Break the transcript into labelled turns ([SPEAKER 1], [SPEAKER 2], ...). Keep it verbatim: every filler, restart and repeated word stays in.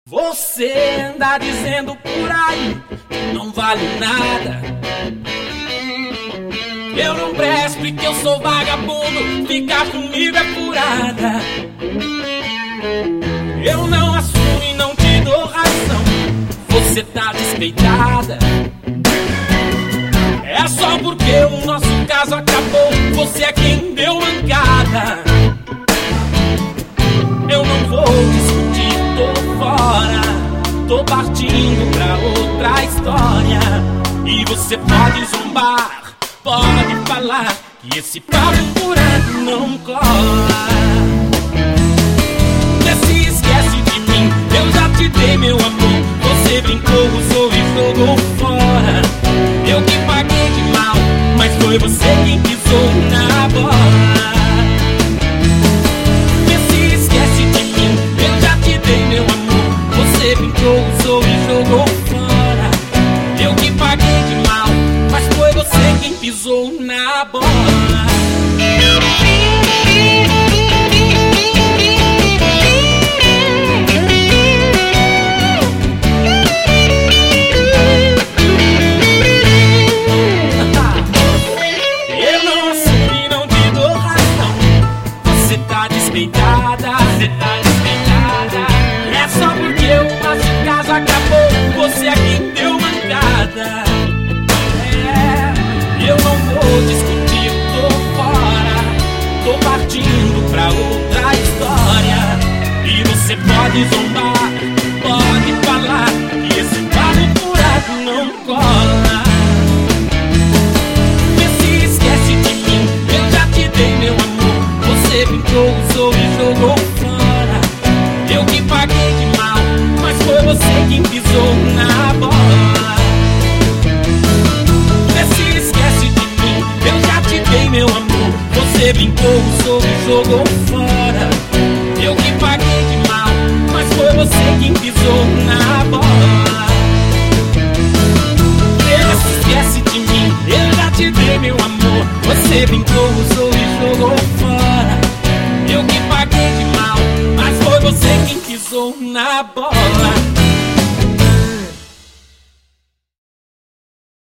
[SPEAKER 1] Você anda dizendo por aí que não vale nada. Eu não presto e que eu sou vagabundo, ficar comigo é furada. Eu não assumo e não te dou razão, você tá despeitada. É só porque o nosso caso acabou, você é quem deu mancada. Eu não vou discutir, tô fora, tô partindo pra outra história. E você pode zombar, pode falar que esse papo furado não cola. Vê se esquece de mim, eu já te dei meu amor. Você brincou, usou e jogou fora. Eu que paguei de mal, mas foi você quem pisou na bola. Vê se esquece de mim, eu já te dei meu amor. Você brincou, usou e jogou fora. Eu que paguei de mal, mas foi você quem pisou na bola. Despeitada, você tá despeitada. É só porque o nosso caso acabou, você é quem deu mancada. É, eu não vou discutir, tô fora, tô partindo pra outra história. E você pode zombar, pode falar que esse papo furado não cola. Vê se esquece de mim, eu já te dei meu amor. Você brincou, usou e jogou fora. Eu que paguei de mal, mas foi você quem pisou na bola. Vê se esquece de mim, eu já te dei meu amor. Você brincou, usou e jogou fora. Eu que paguei de mal, mas foi você quem pisou na bola. Vê se esquece de mim, eu já te dei meu amor. Você brincou, usou e jogou fora. Eu que paguei de mal, mas foi você quem pisou na bola.